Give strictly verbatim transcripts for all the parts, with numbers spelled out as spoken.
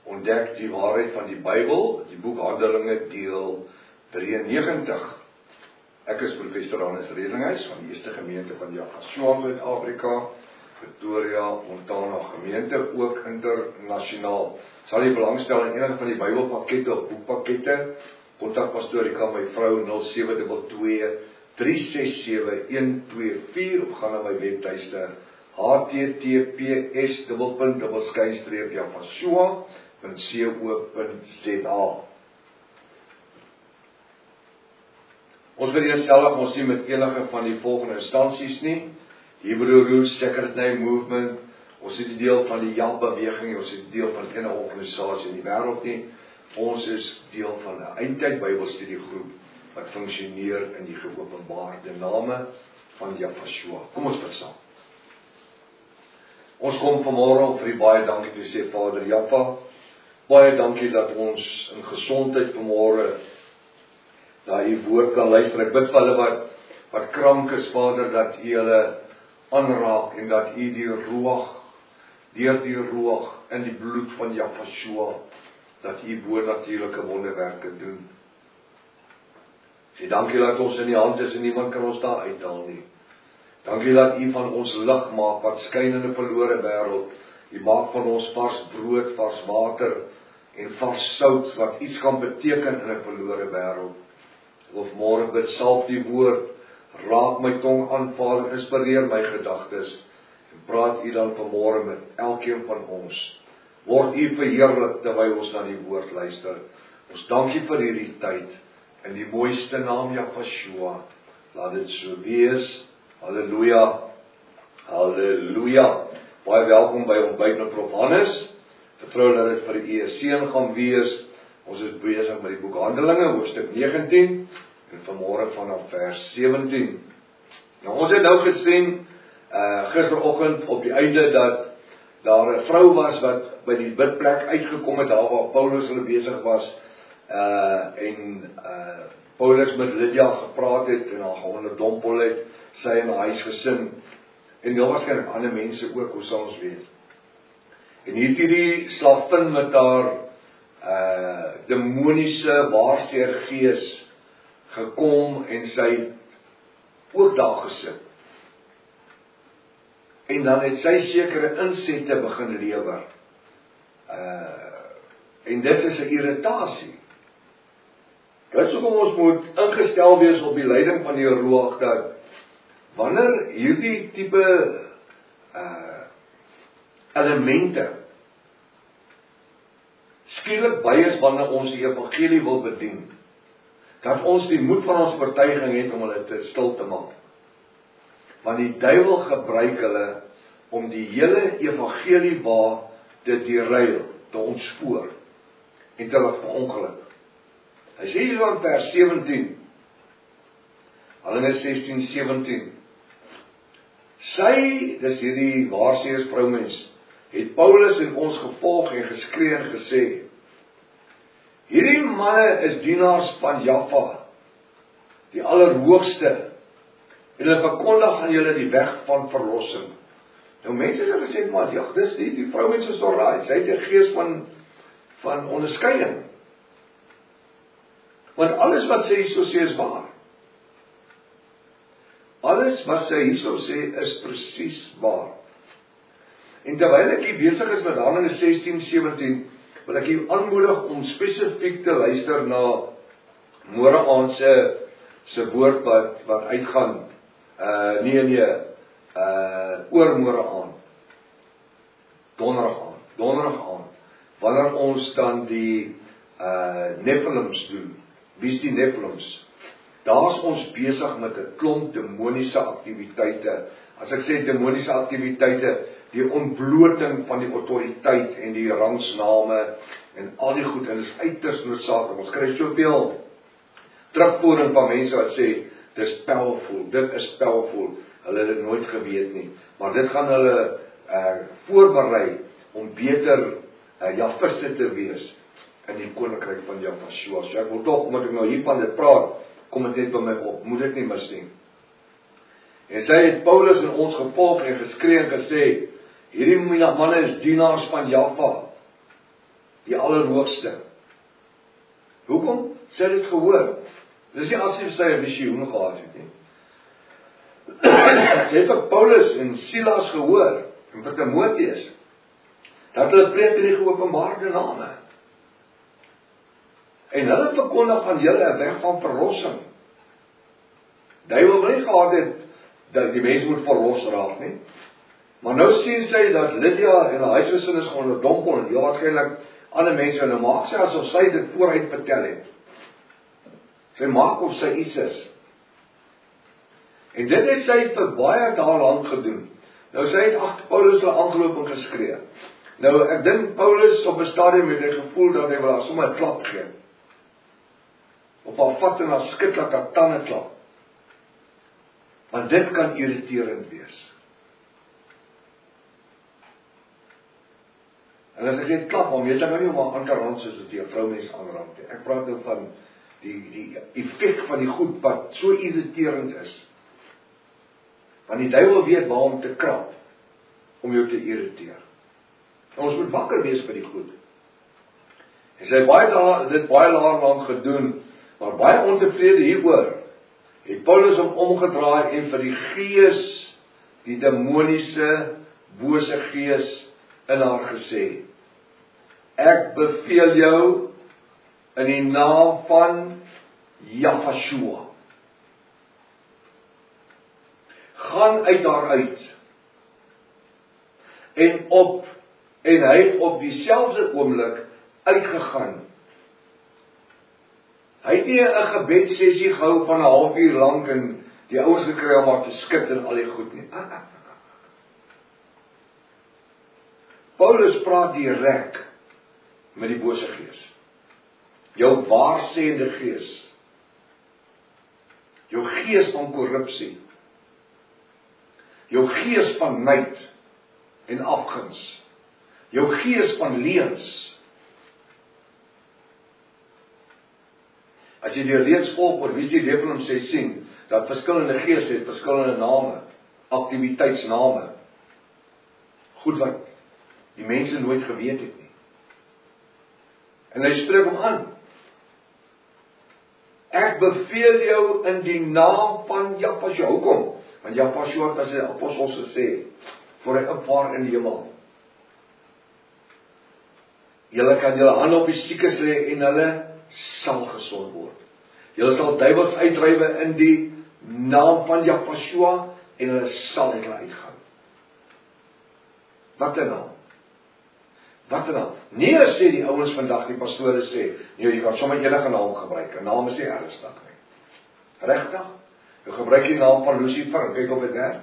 ontdek die waarheid van die Bybel, die boek Handelinge deel drieënnegentig. Ek is professor Hannes Redinghuis van die Eerste Gemeente van Yafashua Suid-Afrika, Pretoria, Montana gemeente, ook internasionaal. Sal jy belangstel in enige van die Bybelpakkette of boekpakkette, kontak pastoor, ek kan my vrou nul sewe twee twee drie ses sewe een twee vier of gaan na my webtuiste h t t p s dubbelpunt dubbel skynstreep yafashua punt co punt z a. Ons vereenselwig ons nie met enige van die volgende instansies nie. Hebrew Roots Sacred Name Movement, ons is deel van die Jan beweging, ons is deel van enige organisasie in die wêreld nie. Ons is deel van 'n eindtyd Bybelstudiegroep wat funksioneer in die geopenbaarde name van Yafashua. Kom ons bid saam. Ons kom vanmôre om vir U baie dankie te sê, Vader Jaffa. Baie dankie dat ons in gesondheid vanmôre dat U woord kan luister. Ek bid vir hulle wat wat krank is, Vader, dat U hulle aanraak en dat U die roeg, deur die roeg in die bloed van Yafashua, dat U bonatuurlike wonderwerke doen. Sê dankie dat ons in die hand is en niemand kan ons daar uithaal nie. Dankie dat U van ons lig maak wat skyn in 'n verlore wêreld. U maak van ons vars brood, vars water en vars sout wat iets kan beteken in 'n verlore wêreld. Of môre bid salf die woord, raak my tong aan, Vader, inspireer my gedagtes en praat U dan vanmôre met elkeen van ons. Word U verheerlik terwyl ons na die woord luister. Ons dank U vir hierdie tyd in die mooiste naam Yafashua. Laat dit so wees. Halleluja. Halleluja. Baie welkom by ontbyt met Prof Hannes. Vertrou dat dit vir U 'n seën gaan wees. Ons is besig met die boek Handelinge, hoofstuk negentien, en vanmôre vanaf vers sewentien. Nou, ons het nou gesien, uh, gisteroggend op die einde, dat daar 'n vrou was wat by die bidplek uitgekom het, daar waar Paulus hulle besig was, uh, en uh, Paulus met Lydia gepraat het, en haar geonderdompel het, sy en haar huisgesin, en heel waarskynlik ander mense ook, hoe sal ons weet. En hier het hierdie slavin met haar uh, demoniese waarsêer gees gekom, en sy ook daar gesit. En dan het sy sekere insette begin lewer. Uh, en dit is 'n irritasie. Dit is hoekom ons moet ingestel wees op die leiding van die Roeg, dat wanneer hierdie tipe uh, elemente skielik by is wanneer ons die evangelie wil bedien, dat ons die moed van ons oortuiging het om hulle te stil te maak. Want die duiwel gebruik hulle om die hele evangelie waar te derail, te ontspoor en te laat verongeluk. Hy sê hier in vers sewentien, Handelinge sestien sewentien, sy, dis hierdie waarsêers vroumens, het Paulus en ons gevolg en geskree en gesê, hierdie manne is dienaars van Jaffa, die Allerhoogste, en hulle verkondig aan julle die weg van verlossing. Nou mense het gesê, maar ja, dis die, die vroumense is alraai, sy het 'n gees van, van onderskeiding. Want alles wat sy hierso sê is waar. Alles wat sy hierso sê is presies waar. En terwyl ek hier besig is met Handelinge sestien sewentien, wil ek u aanmoedig om spesifiek te luister na môre aand se se woord wat wat uitgaan. Uh nee nee, uh oor môre aand. Donderdag aand, donderdag aand. Wanneer ons dan die uh Nephilims doen. Wie is die Nephilims? Daar is ons besig met 'n klomp demoniese aktiwiteite. As ek sê demoniese aktiwiteite, die ontbloting van die autoriteit en die rangsname en al die goed, en dit is uiters noodsaaklik. Ons kry soveel terugvoering van mense wat sê, dis powerful, dit is powerful. Hulle het dit nooit geweet nie. Maar dit gaan hulle uh, voorberei om beter uh, Jafiste te wees in die koninkryk van Yafashua. So ek wil tog, moet ek nou hiervan dit praat, kom dit net by my op, moet dit nie mis nie. En sy het Paulus en ons gevolg en geskree en gesê, hierdie manne is dienaars van Jaffa. die Allerhoogste. Hoekom? Sy het dit gehoor. Dis nie asof sy 'n visioen gehad het nie. Sy het vir Paulus en Silas gehoor, en vir Timoteus, dat hulle preek in die geopenbaarde name. En hulle verkondig van julle 'n weg van verlossing. Duiwel wil nie gehad het dat die mense moet verlos raak nie. Maar nou sien sy dat Lydia en haar huisgesin is onderdompel en heel waarskynlik ander mense, en nou maak sy asof sy dit vooruit vertel het. Sy maak of sy iets is. En dit het sy vir baie dae lank gedoen. Nou sy het agter Paulus hulle aangeloop en geskree. Nou ek dink Paulus op 'n stadium het hy gevoel dat hy wil haar sommer 'n klap gee. Op haar vat en haar skud laat haar tande klap. Want dit kan irriterend wees. En as ek sê klap, dan weet ek nou nie om haar aan te rand soos dit 'n vroumens aanrand nie. Ek praat nou van die die effek van die goed wat so irriterend is. Want die duiwel weet waar om te krap om jou te irriteer. En ons moet wakker wees vir die goed. En sy het baie dae dit baie lank gedoen, maar baie ontevrede hieroor. Het Paulus hom omgedraai en vir die gees, die demoniese, bose gees in haar gesê: Ek beveel jou in die naam van Jahshua. Gaan uit haar uit. En op en hy het op dieselfde oomblik uitgegaan. Hy het nie 'n gebedssessie gehou van 'n halfuur lank en die ouens gekry om haar te skud en al die goed nie. Paulus praat direk met die bose gees. Jou waarsêende gees. Jou gees van korrupsie. Jou gees van nyd en afguns. Jou gees van leuns. As jy die reeks volg oor wie die Revelum sê sien, dat verskillende geeste het verskillende name, aktiwiteitsname. Goed wat die mense nooit geweet het nie. En hy spreek hom aan. Ek beveel jou in die naam van Jahshua. Hoekom? Want Jahshua het as die apostels gesê, voor hy opvaar in die hemel. Julle kan julle hande op die siekes lê en hulle sal gesond word. Julle sal duiwels uitdrywe in die naam van Jahshua en hulle sal uit hulle uitgaan. Wat 'n naam? Wat 'n naam? Nee, sê die ouens vandag, die pastore sê, nee, jy kan sommer enige naam gebruik. 'n Naam is nie ernstig nie. Regtig? Jy gebruik die naam van Lucifer en kyk of dit werk.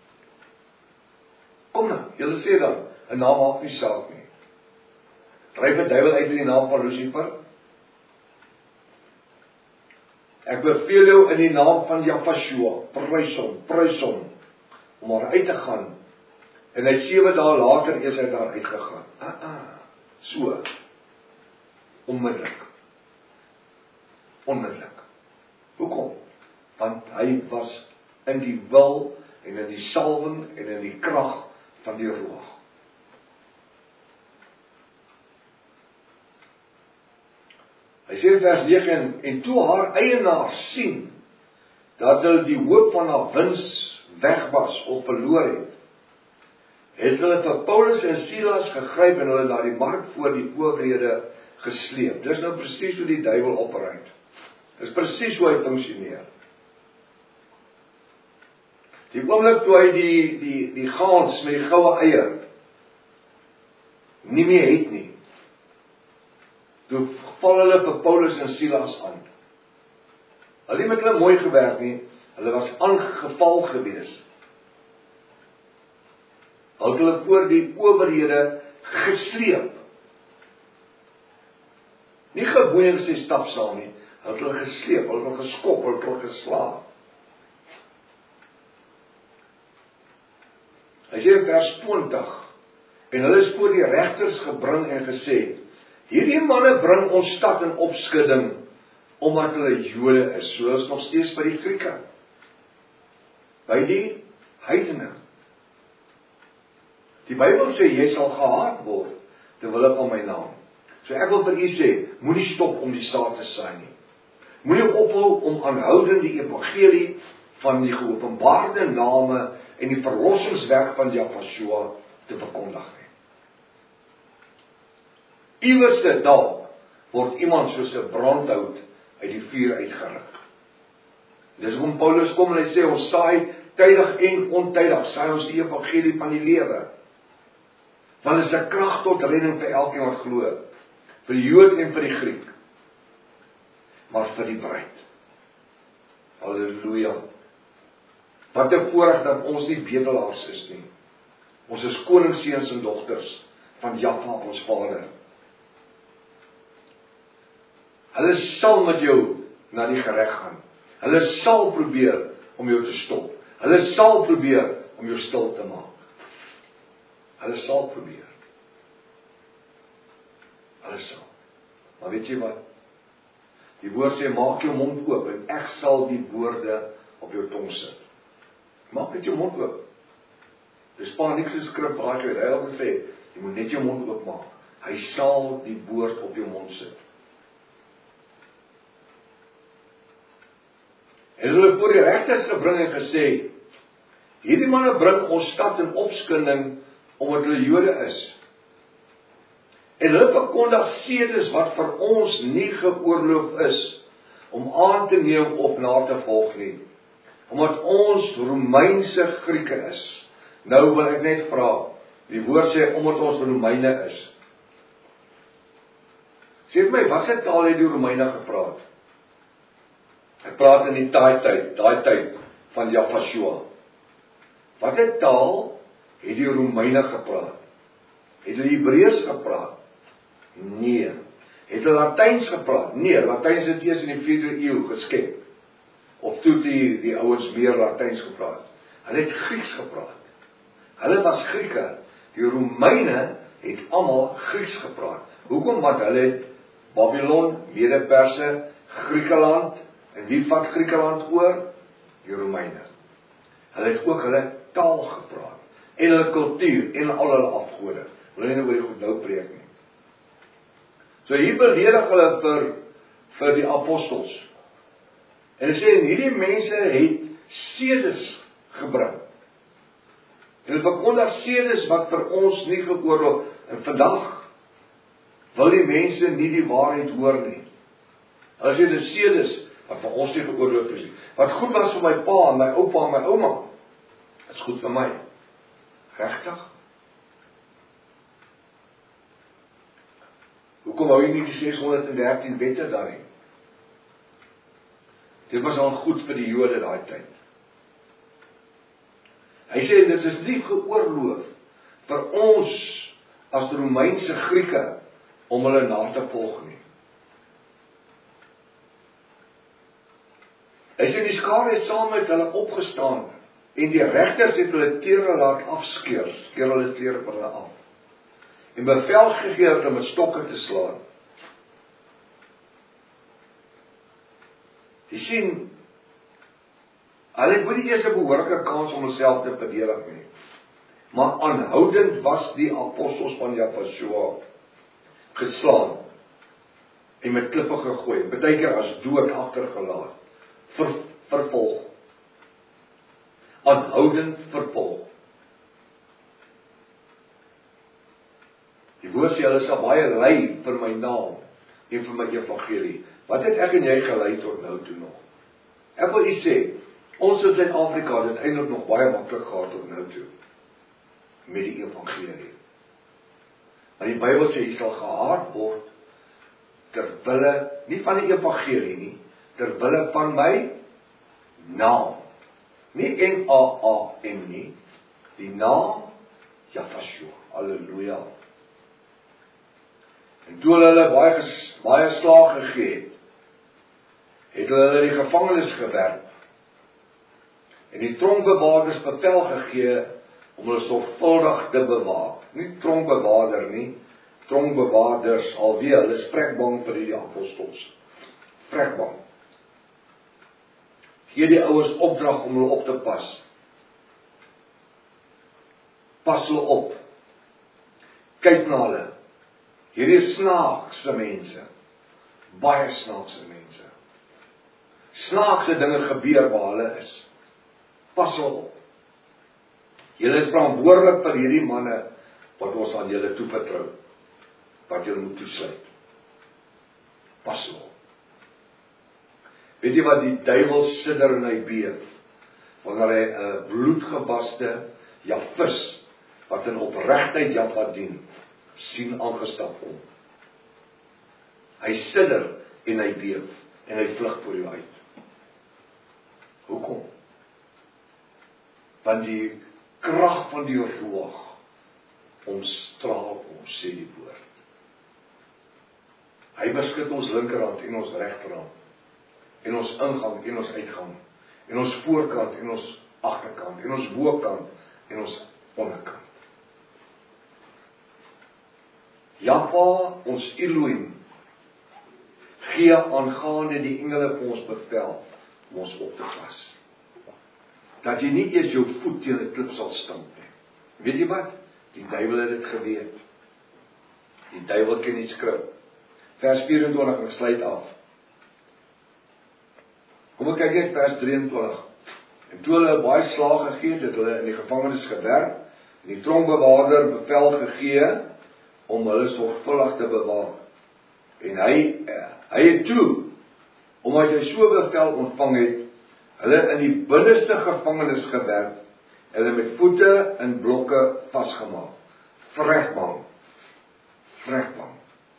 Kom nou, julle sê dan, 'n naam maak nie saak nie. Dryf 'n duiwel uit in die naam van Lucifer. Ek beveel jou in die naam van Jahshua, prys hom, prys hom, om haar uit te gaan. En hy sewe dae later is hy daar uitgegaan. Ah, ah, so. Onmiddellik. Onmiddellik. Hoekom? Want hy was in die wil en in die salwing en in die krag van die Ruach. Hy sê in vers negen, en toe haar eienaars sien, dat hulle die hoop van haar wins weg was of verloor het, het hulle vir Paulus en Silas gegryp en hulle na die mark voor die owerhede gesleep. Dis nou presies hoe die duiwel opereer. Dis presies hoe hy funksioneer. Die oomblik toe hy die, die, die gans met die goue eier nie meer het nie, toe val hulle vir Paulus en Silas aan. Hulle het met hulle mooi gewerk nie, hulle was aangeval gewees. Hulle het hulle voor die owerhede gesleep. Nie geboei en gesê stap saam nie, hulle het hulle gesleep, hulle het hulle geskop, hulle het hulle geslaan. Hy sê in vers twintig, en hulle is voor die regters gebring en gesê, hierdie manne bring ons stad in opskudding, omdat hulle Jode is, soos nog steeds by die Grieke, by die heidene. Die Bybel sê, jy sal gehaat word, terwille van my naam. So ek wil vir u sê, moenie stop om die saad te saai nie. Moenie ophou om aanhoudend die evangelie van die geopenbaarde name en die verlossingswerk van Jahweh te verkondig nie. Iewerste dalk word iemand soos 'n brandhout uit die vuur uitgeruk. Dis hoekom Paulus kom en hy sê ons saai tydig en ontydig, saai ons die evangelie van die lewe. Want dit is 'n krag tot redding vir elkeen wat glo, vir die Jood en vir die Griek, maar vir die bruid. Halleluja. Wat 'n voorreg dat ons nie bedelaars is nie. Ons is koningsseuns en dogters van Jahwe ons Vader. Hulle sal met jou na die gereg gaan. Hulle sal probeer om jou te stop. Hulle sal probeer om jou stil te maak. Hulle sal probeer. Hulle sal. Maar weet jy wat? Die woord sê, maak jou mond oop en ek sal die woorde op jou tong sit. Maak net jou mond oop. Dis pa niks in skrif raak jy. Hy het al gesê, jy moet net jou mond oop maak. Hy sal die woord op jou mond sit. En hulle voor die regters gebring en gesê, hierdie manne bring ons stad in opskinding omdat hulle Jode is. En hulle verkondig sedes wat vir ons nie geoorloof is om aan te neem of na te volg nie. Omdat ons Romeinse Grieke is. Nou wil ek net vra, die woord sê omdat ons Romeine is. Sê vir my, wat se taal het die Romeine gepraat? Ek praat in die daai tyd, daai tyd van Jahwe. Watter taal het die Romeine gepraat? Het hulle Hebreëus gepraat? Nee. Het hulle Latyns gepraat? Nee, Latyns het eers in die vierde eeu geskep. Of toe die, die ouens meer Latyns gepraat. Hulle het Grieks gepraat. Hulle was Grieke. Die Romeine het almal Grieks gepraat. Hoekom? Want hulle het Babylon, Mede-Perse, Griekeland, en wie vat Griekeland oor? Die Romeine. Hulle het ook hulle taal gepraat, en hulle kultuur, en al hulle afgode. Hulle nie oor die goed nou preek nie. So hier beledig hulle vir, vir die apostels. En hulle sê, hierdie mense het sedes gebring. En hulle verkondig sedes wat vir ons nie geoorloof. En vandag wil die mense nie die waarheid hoor nie. As jy die sedes wat vir ons nie geoorloof is nie. Wat goed was vir my pa en my oupa en my ouma, is goed vir my. Regtig? Hoekom hou jy nie die ses honderd dertien wette daar nie? Dit was al goed vir die Jode daai tyd. Hy sê, dit is nie geoorloof vir ons as Romeinse Grieke om hulle na te volg nie. Hy sê, die skare het saam met hulle opgestaan en die regters het hulle klere laat afskeer, skeer hulle klere vir hulle af. En bevel gegee om met stokke te slaan. Jy sien, hulle het nie eers 'n behoorlike kans om homself te verdedig nie. Maar aanhoudend was die apostels van Jahwe geslaan en met klippe gegooi, baie keer as dood agtergelaat, ver, vervolg. Aanhoudend vervolg. Die woord sê, hulle sal baie ly vir my naam en vir my evangelie. Wat het ek en jy gelei tot nou toe nog? Ek wil u sê, ons in Suid-Afrika het eintlik nog baie maklik gehad tot nou toe met die evangelie. Want die Bybel sê, jy sal gehaat word terwille, nie van die evangelie nie, terwille van my naam. Nie N A A M nie, die naam Jahwe. Halleluja. En toe hulle baie, ges, baie slaag gegee het, het hulle die gevangenis gewerp. En die tronkbewaarders bevel gegee om hulle sorgvuldig te bewaak. Nie tronkbewaarder nie, tronkbewaarders alweer, hulle is vrekbang vir die apostels. Vrekbang. Gee die ouers opdrag om hulle op te pas. Pas hulle op. Kyk na hulle. Hierdie snaakse mense, baie snaakse mense. Snaakse dinge gebeur waar hulle is. Pas wel op. Julle is verantwoordelik vir hierdie manne wat ons aan julle toevertrou, wat julle moet toesluit. Pas wel op. Weet jy wat, die duiwel sidder en hy beef, wanneer hy 'n bloedgewaste Jafis, wat in opregtheid Jaffa dien, sien aangestap kom. Hy sidder en hy beef, en hy vlug voor jou uit. Hoekom? Want die krag van die Ruach omstraal ons, sê die woord. Hy beskud ons linkerhand en ons regterhand, en ons ingang en ons uitgang, en ons voorkant en ons agterkant, en ons bokant en ons onderkant. Jahwe, ons Elohim, gee aangaande die engele vir ons bevel om ons op te gas. Dat jy nie eers jou voet teen 'n klip sal stamp nie. Weet jy wat? Die duiwel het dit geweet. Die duiwel ken die skrif. Vers vyf-en-twintig, ek sluit af. Kom ek kyk net vers drie-en-twintig. En toe hulle baie slaag gegee het, het hulle in die gevangenis gewerk, en die tronkbewaarder bevel gegee om hulle sorgvuldig te bewaak. En hy, hy het toe, omdat hy so bevel ontvang het, hulle in die binneste gevangenis gewerk, hulle met voete in blokke vasgemaak. Vregbank. Vregbank.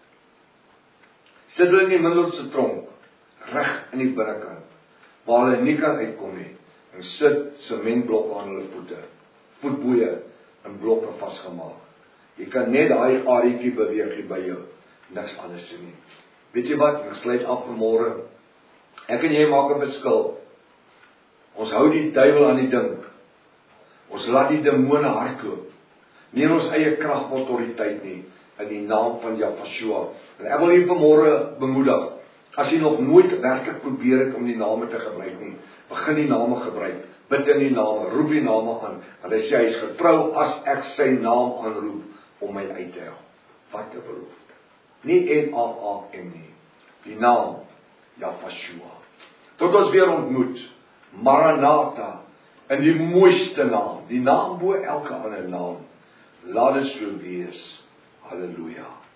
Sit hulle in die middelste tronk, reg in die binnekant, waar hulle nie kan uitkom nie, en sit sementblokke aan hulle voete, voetboeie in blokke vasgemaak. Jy kan net daai aardietjie beweeg hier by jou, niks anders doen nie. Weet jy wat, ek sluit af vanmôre. Ek en jy maak 'n verskil. Ons hou die duiwel aan die dink. Ons laat die demone hardloop. Nie in ons eie krag of autoriteit nie, in die naam van Jahwe. En ek wil hier vanmôre bemoedig, as jy nog nooit werklik probeer het om die name te gebruik nie, begin die name gebruik, bid in die name, roep die name aan, want hy sê hy is getrou as ek sy naam aanroep om my uit te help. Wat 'n belofte. Nie N A A M nie, die naam Jahwe. Tot ons weer ontmoet, Maranatha, in die mooiste naam, die naam bo elke ander naam. Laat dit so wees. Halleluja.